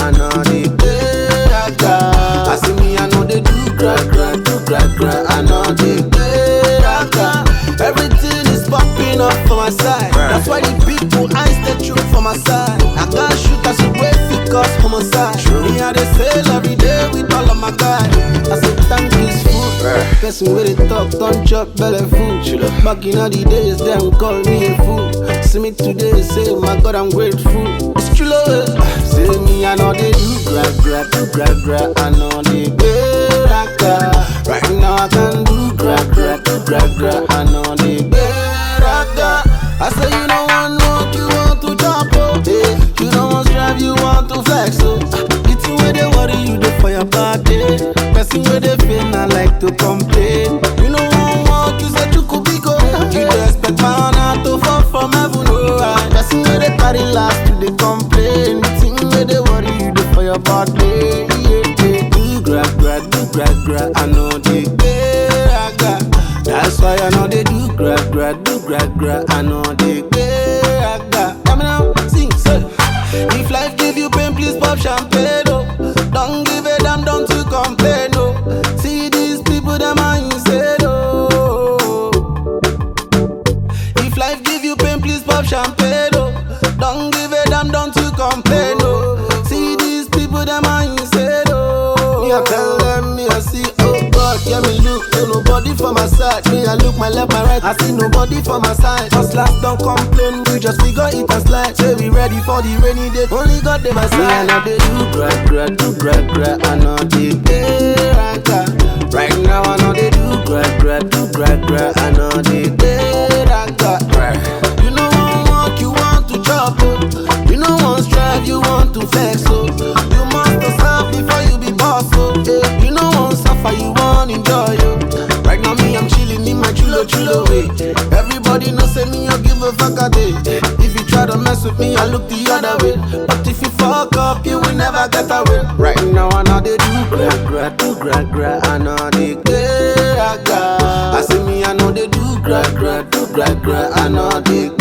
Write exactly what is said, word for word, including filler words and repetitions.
I know they play raga. I see me, I know they do gra gra, do gra gra. I know they play raga. Everything is popping up for my side. That's why the people eyes they shoot for my side. I can't shoot as a way because homicide. Me I they sail every day with all of my guys. I say thank you food. Person with it talk, don't chop belly food. Back in all the days, them call me a fool. See me today, say my God I'm grateful. It's true love. Say me I know they do gra gra, do gra gra. I know they play raga. Right now I can do gra gra, do gra gra. I know they play raga. I say you don't want what you want to jump up. Hey, you don't want strive, you want to flex. So it's where they worry you do for your party. Person where they feel not like to complain. You know what you said you could be good. You don't expect my honor to fall from heaven. Right? Person where they carry last to they complain. The thing where they worry you do for your party. Yeah, yeah. Do gra gra, do gra gra. I know they play raga. That's why I know they do gra gra, do gra gra. I know they play raga. Come now, sing, say. If life give you pain, please pop champagne. Oh. Don't give a damn, don't you complain. Oh. See these people, them are insane. Oh. If life give you pain, please pop champagne. Oh. Don't give a damn, don't you complain. Oh. See these people, them are insane. Oh. Me I tell them, me I see. Yeah, me look, no nobody for my side. Me, I look my left, my right, I see nobody for my side. Just last, don't complain, we just figure it and slide. Say we ready for the rainy day, only God they my side. Me, I know they do gra gra, do gra gra. I know they play raga. Right now, I know they do gra gra, do gra gra. I know they play raga. You know one walk, you want to chop up. You know one strive, you want to flex up. You must serve before you be boss up. Yeah. You know one suffer, you want enjoy you. Right now me I'm chilling in my chulo chulo way. Everybody knows say me I give a fuck a day. If you try to mess with me I look the other way. But if you fuck up you will never get away. Right now I know they do gra gra, do gra gra. I know they play raga. I say me I know they do gra gra, do gra gra. I know they